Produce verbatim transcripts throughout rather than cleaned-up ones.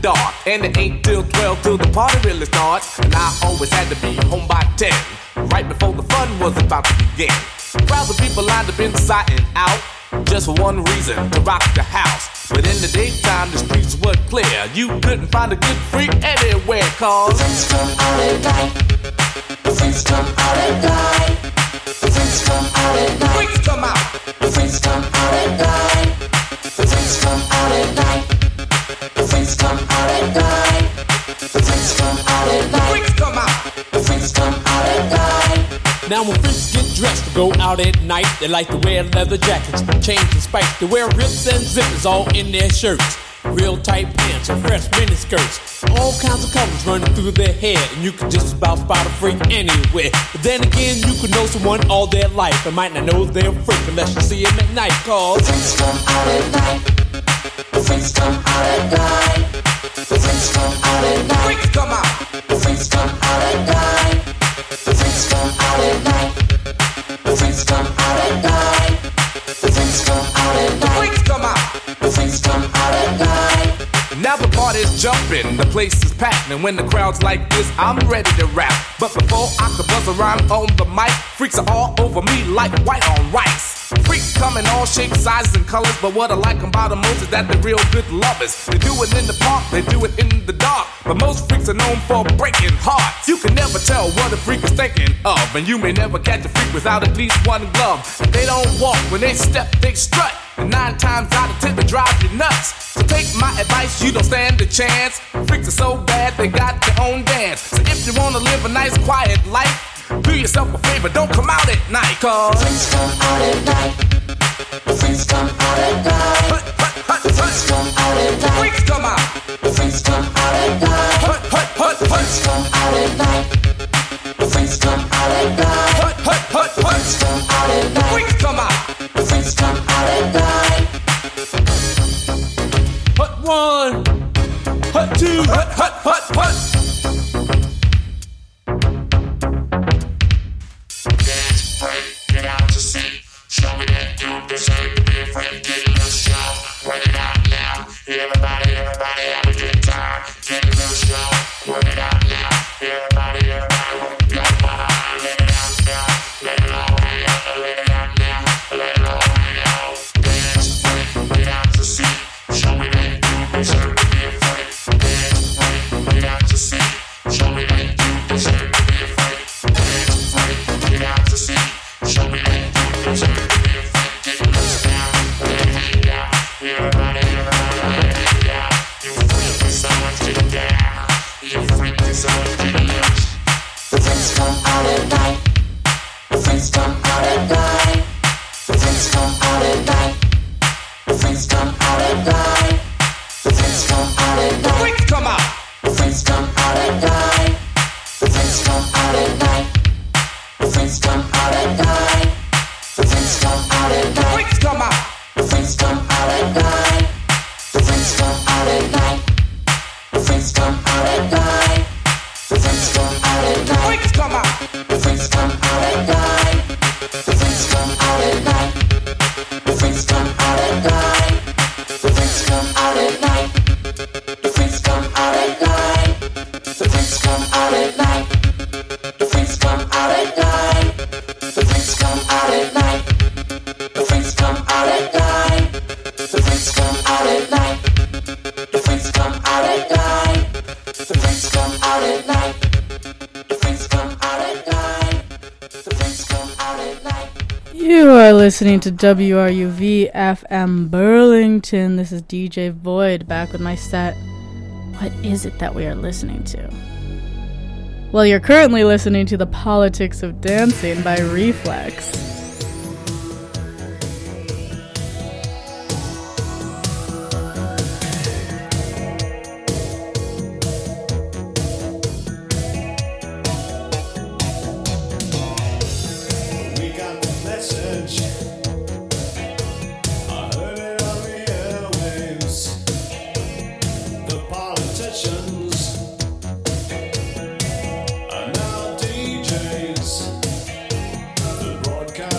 dark, and it ain't till twelve till the party really starts. And I always had to be home by ten, right before the fun was about to begin. Crowds of people lined up inside and out, just for one reason, to rock the house. But in the daytime, the streets were clear. You couldn't find a good freak anywhere, cause the freaks come out at night. The freaks come out at night. The freaks come out at night. Freaks come out. The freaks come out at night. The freaks come out at night. The freaks come out at night. The freaks come out at night. Freaks come out. The freaks come out at night. Now when freaks get dressed to go out at night, they like to wear leather jackets, chains and spikes. They wear rips and zippers all in their shirts, real tight pants and fresh mini skirts. All kinds of colors running through their hair, and you could just about spot a freak anywhere. But then again, you could know someone all their life and might not know they're a freak unless you see them at night. Cause the freaks come out at night. The freaks come out at night. The freaks come out at night. Freaks come out. The freaks come out at night. The freaks come out at night. The freaks come out at night. The freaks come out at night. Freaks come out. The freaks come out at night. Now the party's jumping, the place is packed, and when the crowd's like this, I'm ready to rap. But before I could buzz a rhyme on the mic, freaks are all over me like white on rice. Freaks come in all shapes, sizes, and colors, but what I like about them most is that they're real good lovers. They do it in the park, they do it in the dark, but most freaks are known for breaking hearts. You can never tell what a freak is thinking of, and you may never catch a freak without at least one glove. And they don't walk, when they step, they strut, and nine times out of ten they drive you nuts. So take my advice, you don't stand a chance. Freaks are so bad, they got their own dance. So if you wanna live a nice quiet life, do yourself a favor, don't come out at night. Cause the freaks come out at night. The freaks come out at night. Hut, hut, hut, the freaks come out at night. Freaks come out. The freaks come out at night. Hut, hut, hut, the freaks come out at night. The freaks come out at night. Hut, hut, hut, the freaks come out at night. Freaks come out. The freaks come out at night. Hut one, hut two, hut, hut, hut, hut. Get out to sea, show me that you deserve to be afraid. Get a little show, work it out now. Everybody, everybody have a good time. Get a little show, work it out now. Everybody, everybody work it out now. Let it out now, let it all hang out. Let it out now, let it all hang out. Dance, break, get out to sea, show me that you deserve to be afraid. Dance, break, get out to sea, show me that you deserve to be afraid. Dance, break, get out to sea. Show me that you deserve to be afraid. Get loose now, let it hang out. Everybody, everybody, let it hang out. You freak is so much to get down. You freak is so much to get loose. The freaks come out at night. The freaks come out at night. The freaks come out at night. The freaks come out at night. The freaks come out at night. Freaks come out. The freaks come out at night. The freaks come out at night. The freaks come out at night. The freaks come out at night. Freaks come out. The freaks come out at night. The freaks come out at night. The freaks come out at night. The freaks come out at night. Freaks come out. The freaks come out at night. The freaks come out at night. The freaks come out at night. The freaks come out at night. The freaks come out at night. The freaks come out at night. The freaks come out at night. The freaks come out at night. The freaks come out at night. The freaks come out at night. The freaks come out at night. The freaks come out at night. The freaks come out at night. The freaks come out at night. You are listening to W R U V F M Burlington. This is D J Void back with my set. What is it that we are listening to? Well, you're currently listening to The Politics of Dancing by Reflex. Broadcast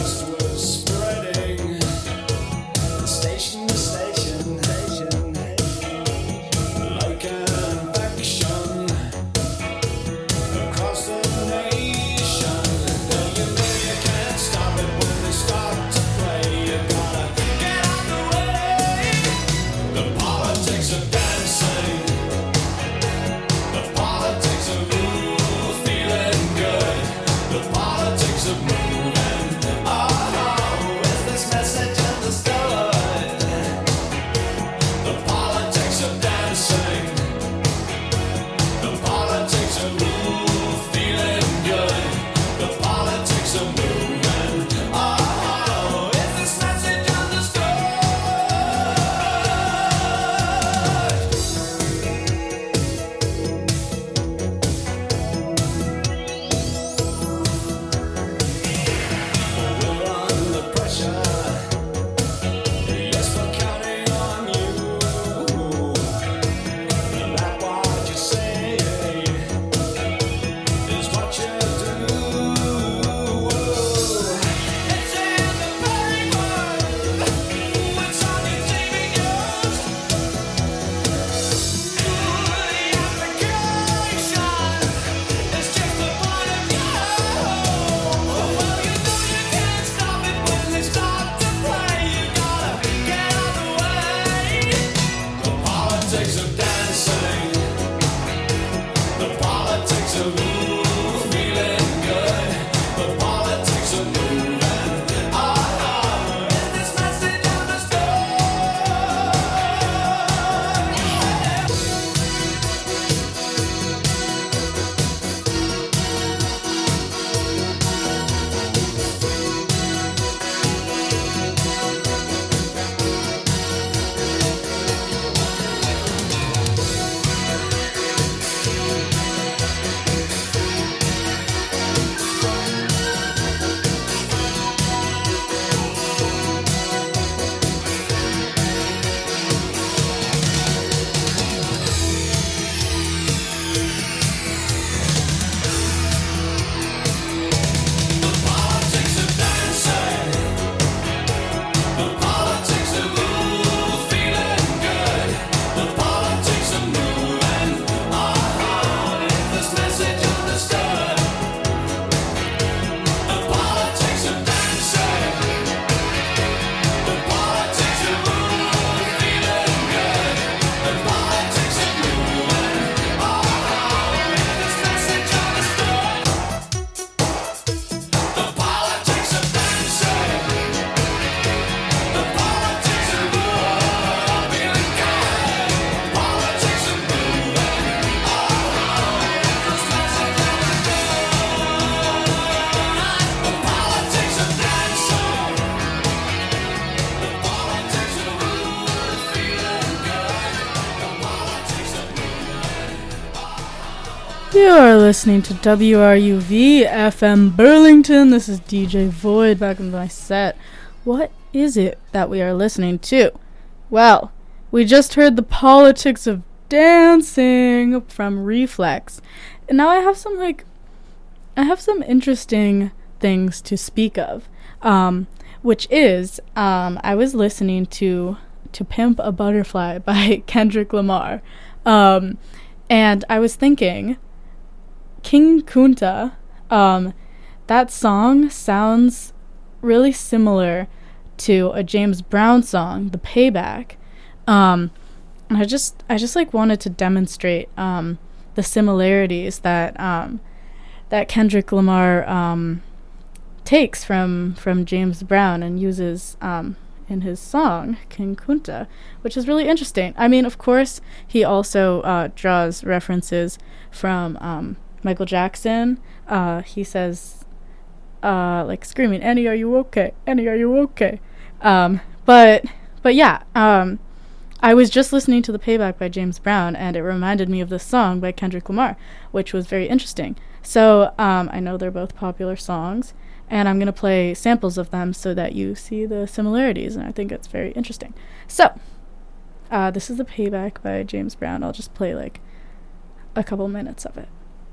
You are listening to W R U V F M Burlington. This is D J Void back in my set. What is it that we are listening to? Well, we just heard The Politics of Dancing from Reflex. And now I have some, like, I have some interesting things to speak of. Um, which is, um, I was listening to To Pimp a Butterfly by Kendrick Lamar. Um, and I was thinking, King Kunta, um, that song sounds really similar to a James Brown song, The Payback. Um, and I just, I just like wanted to demonstrate, um, the similarities that, um, that Kendrick Lamar, um, takes from, from James Brown and uses, um, in his song, King Kunta, which is really interesting. I mean, of course, he also, uh, draws references from, um, Michael Jackson. Uh, he says, uh, like screaming, "Annie, are you okay? Annie, are you okay?" Um, but, but yeah, um, I was just listening to The Payback by James Brown, and it reminded me of this song by Kendrick Lamar, which was very interesting. So, um, I know they're both popular songs, and I'm gonna play samples of them so that you see the similarities, and I think it's very interesting. So, uh, this is The Payback by James Brown. I'll just play, like, a couple minutes of it.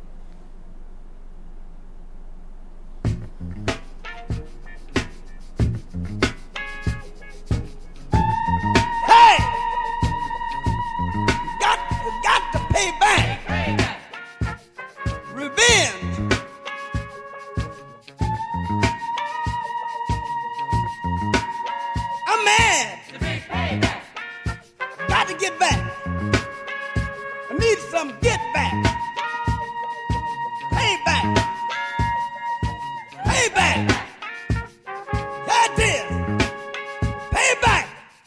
Pay back. Pay back. Revenge. I'm mad. Pay back. Got to get back. I need some get back. Pay back. Pay back. That is. Pay back.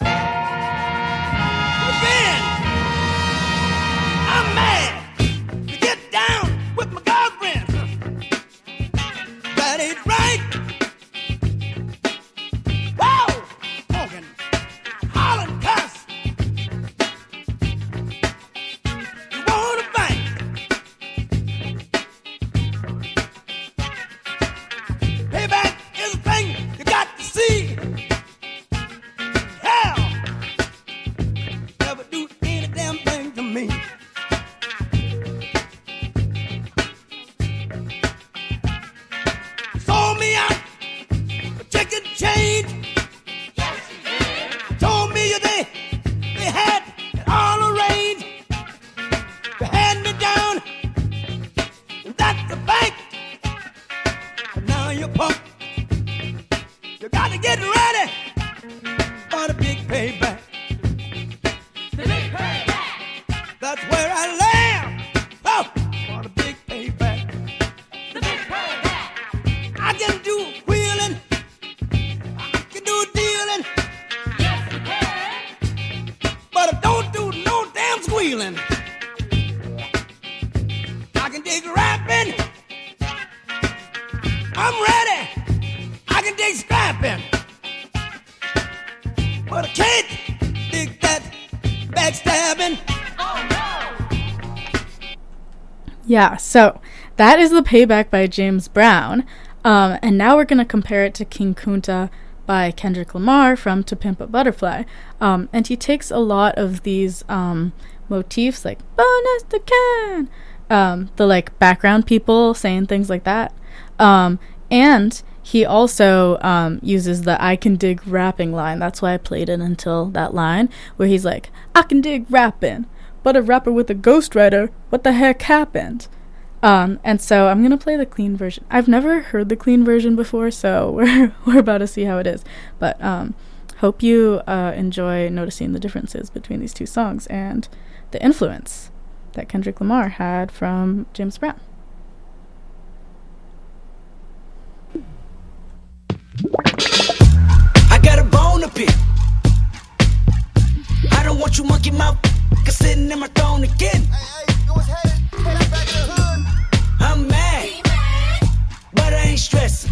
Yeah, so that is The Payback by James Brown, um, and now we're going to compare it to King Kunta by Kendrick Lamar from To Pimp a Butterfly, um, and he takes a lot of these um, motifs like bonus the can, um, the like background people saying things like that, um, and he also um, uses the "I can dig rapping" line. That's why I played it until that line where he's like, "I can dig rapping, but a rapper with a ghostwriter, what the heck happened?" Um, and so I'm going to play the clean version. I've never heard the clean version before, so we're we're about to see how it is. But um, hope you uh, enjoy noticing the differences between these two songs and the influence that Kendrick Lamar had from James Brown. I got a bone to pick. I don't want you monkey mouth sitting in my throne again. Hey, hey, go ahead, hey, back in the hood. I'm mad, but I ain't stressing.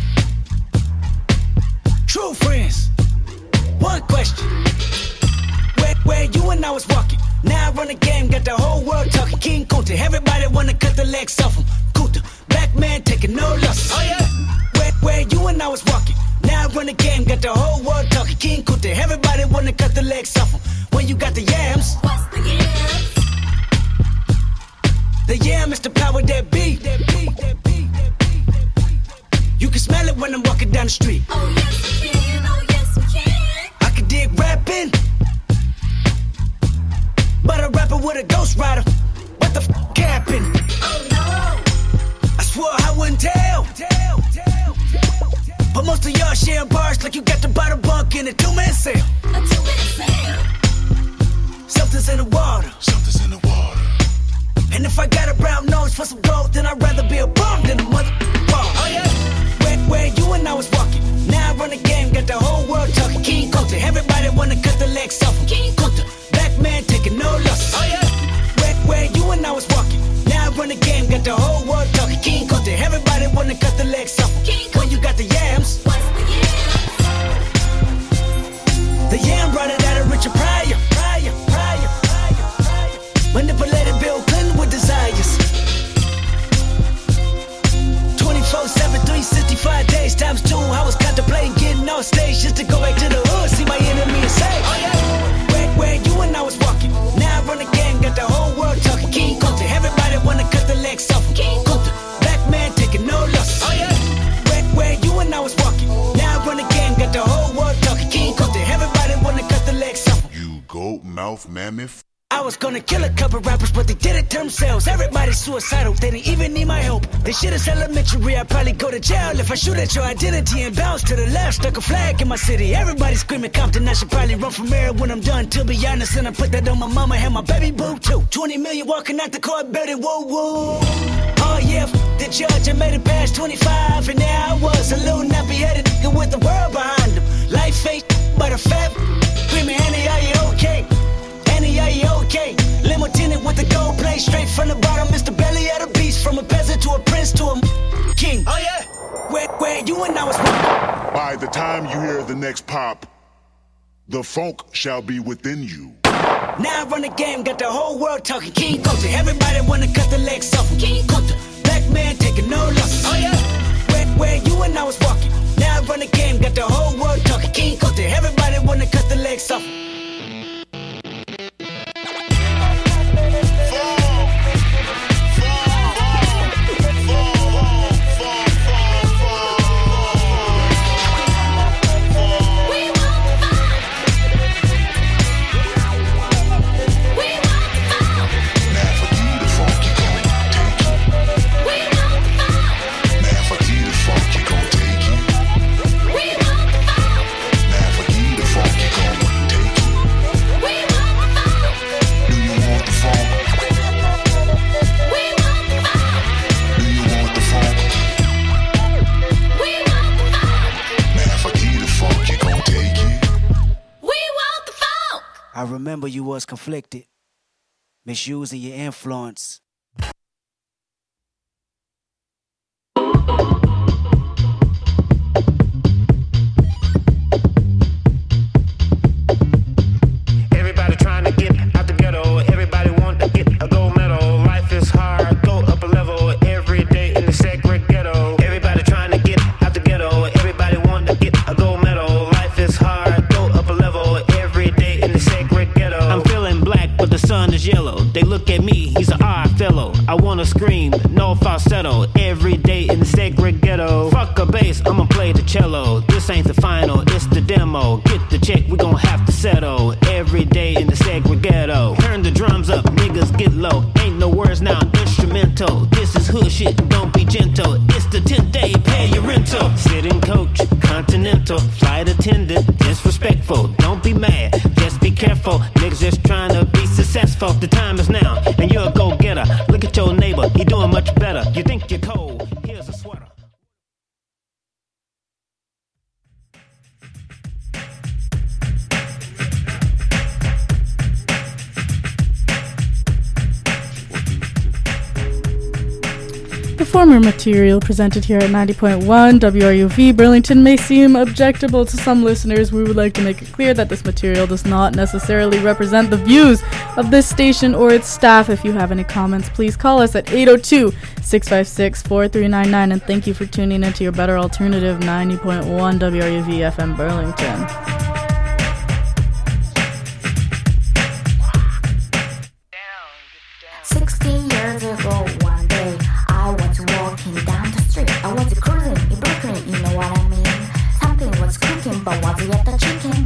True friends. One question: Where, where you and I was walking, Now I run the game, got the whole world talking. King Kunta, everybody wanna cut the legs off him. Kunta, black man taking no losses. Oh yeah. Where, where you and I was walking. Now I run the game, got the whole world talking. King Kunta, everybody wanna cut the legs off him. When you got the yams. What's the yams? The yam is the power that be. That be, that be, that be, that be. You can smell it when I'm walking down the street. Oh yes we can, oh yes we can. I can dig rapping, but a rapper with a ghost rider. What the f happened? Oh no. I swore I wouldn't tell. But most of y'all sharing bars like you got the bottom bunk in a two-man sale. A two-man sale. Something's in the water. Something's in the water. And if I got a brown nose for some gold, then I'd rather be a bum than a mother bum. Oh yeah. Where, where you and I was walking. Now I run the game, got the whole world talking. King Kunta, everybody wanna cut the legs off him. King Kunta, black man taking no losses. Oh yeah. Where, where you and I was walking. Now I run the game, got the whole world talking. King Kunta, everybody wanna cut the legs off him. King When you got the yams. What's the yams? The yam brought it out of Richard Pryor. Pryor, Pryor, Pryor, Pryor. Manipulated Bill Clinton with desires. twenty-four seven, three sixty-five days times two. I was contemplating getting on stage just to go back to the hood, see my enemy and say, oh yeah. Where, where you and I was walking. Now I run the game, got the whole world talking. King Kunta, everybody wanna cut the legs off him. King Kunta, black man taking no losses. Oh yeah. Where, where you and I was walking. Now I run the game, got the whole world talking. King Kunta, everybody wanna cut the legs off him. You goat mouth mammoth. I was gonna kill a couple rappers, but they did it to themselves. Everybody's suicidal, they didn't even need my help. This shit is elementary, I'd probably go to jail if I shoot at your identity and bounce to the left. Stuck a flag in my city, everybody screaming Compton. I should probably run from here when I'm done, to be honest. And I put that on my mama and my baby boo too. twenty million walking out the court, building woo woo. Oh yeah, the judge, I made it past twenty-five, and there I was, a little nappy-headed nigga with the world behind him. Life ain't but a fat. Screaming, Annie, are you okay? Annie, are you okay? Limo tinted with the gold plate, straight from the bottom. Mister Belly of the beast, from a peasant to a prince to a king. Oh yeah, where, where you and I was. By the time you hear the next pop, the funk shall be within you. Now I run the game, got the whole world talking. King Kunta, everybody wanna cut the legs off him. King Kunta, black man taking no losses. Oh yeah, where, where you and I was walking. Now I run the game, got the whole world talking. King Kunta, everybody wanna cut the legs off him. I remember you was conflicted, misusing your influence. Everybody trying to get out the ghetto. Everybody want to get a gold medal. Life is hard, go up a level. Every day in the sacred ghetto. Everybody trying to get out the ghetto. Everybody want to get a gold medal. Life is hard, go up a level. Every day in the sacred ghetto. I'm feeling black, but the sun is yellow. They look at me, he's an odd fellow. I wanna scream, no falsetto. Every day in the sacred ghetto. Fuck a bass, I'ma play the cello. This ain't the final, it's the demo. Get the check, we gon' have to settle. Every day in the sacred ghetto. Turn the drums up, niggas get low. Ain't no words now, instrumental. This is hood shit, don't be gentle. It's the tenth day, pay your rental. Sitting coach, continental, flight attendant, disrespectful. Don't be mad, just be careful. Niggas just trying to be successful. The time is now, and you're a go-getter. Look at your neighbor, he doing much better. You think you're cold, here's a sweater. former material presented here at ninety point one W R U V Burlington may seem objectable to some listeners. We would like to make it clear that this material does not necessarily represent the views of this station or its staff. If you have any comments, please call us at eight oh two, six five six, four three nine nine, and thank you for tuning into your better alternative ninety point one W R U V F M Burlington. Sixteen years ago, one day, I was walking down the street. I was cruising in Brooklyn, you know what I mean? Something was cooking, but was it the chicken?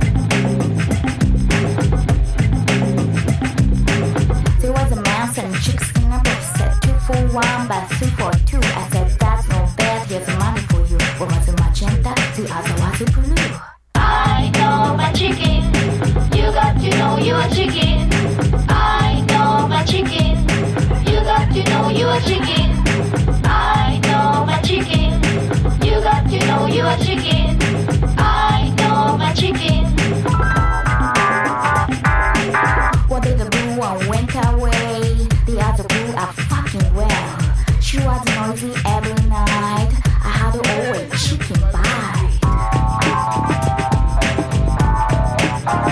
There was a man selling chicks in a box. Said two for one, but three for two. I said, that's no bad, here's money for you. One was a magenta, the other was a blue. I know my chicken. You got to know you're a chicken.